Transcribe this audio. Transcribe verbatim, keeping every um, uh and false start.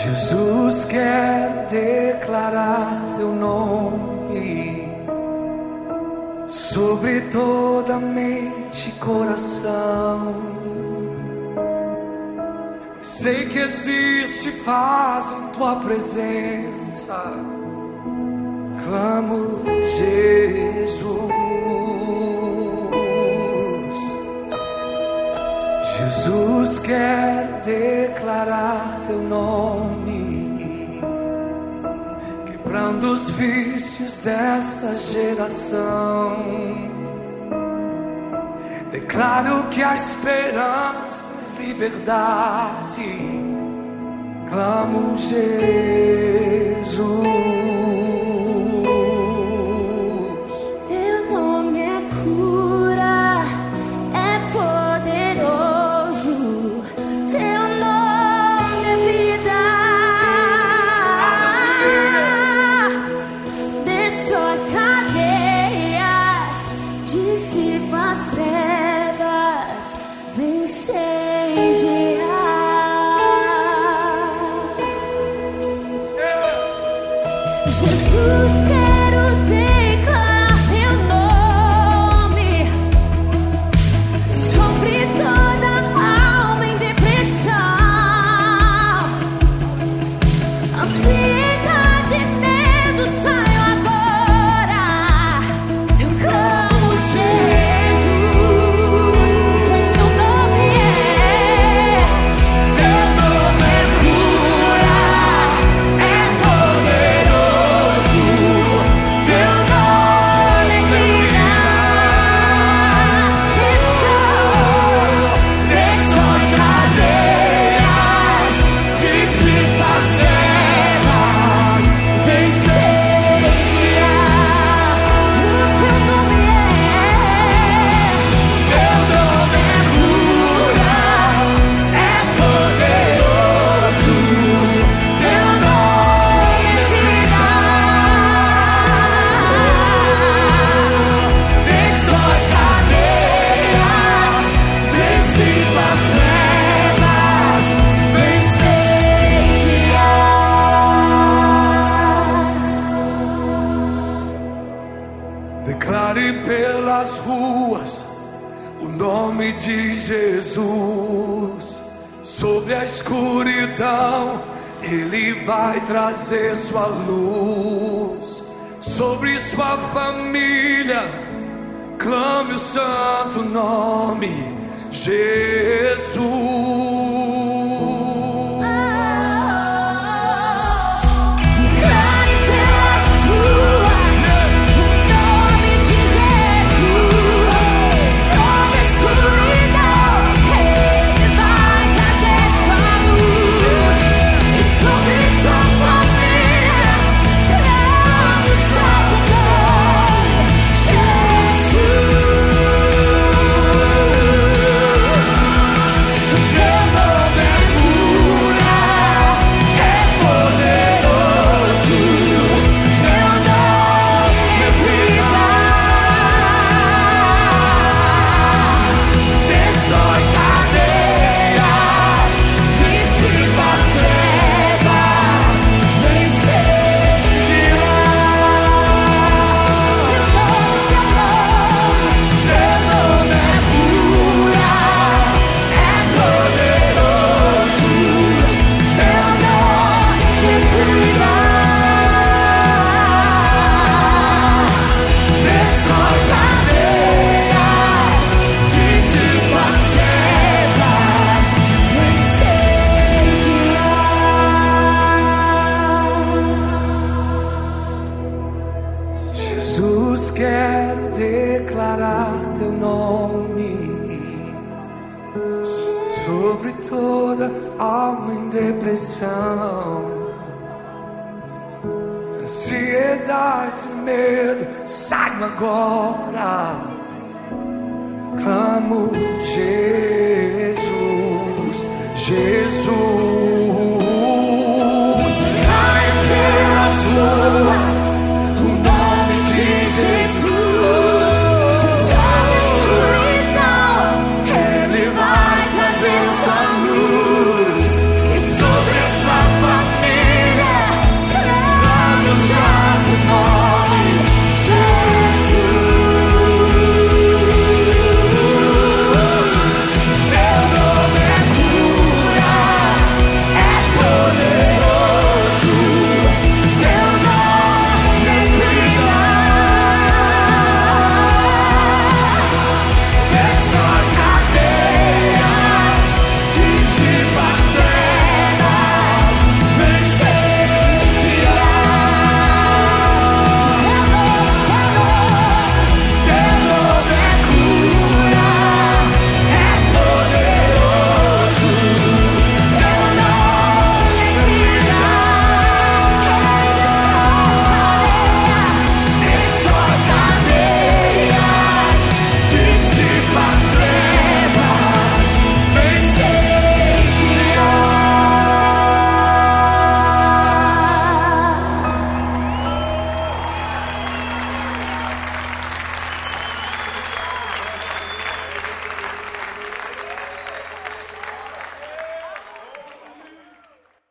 Jesus, quero declarar teu nome sobre toda mente e coração. Sei que existe paz em tua presença. Clamo Jesus. Jesus, quero declarar teu nome, quebrando os vícios dessa geração. Declaro que há esperança e liberdade. Clamo Jesus. Jesus, quero declarar teu nome sobre toda alma em depressão, ansiedade e medo, saio agora. Eu clamo Jesus, pois seu nome é, teu nome é cura, é poderoso. Declare pelas ruas o nome de Jesus. Sobre a escuridão Ele vai trazer sua luz. Sobre sua família clame o santo nome Jesus. Jesus, quero declarar teu nome sobre toda alma em depressão, ansiedade, medo, saiam agora. Clamo Jesus.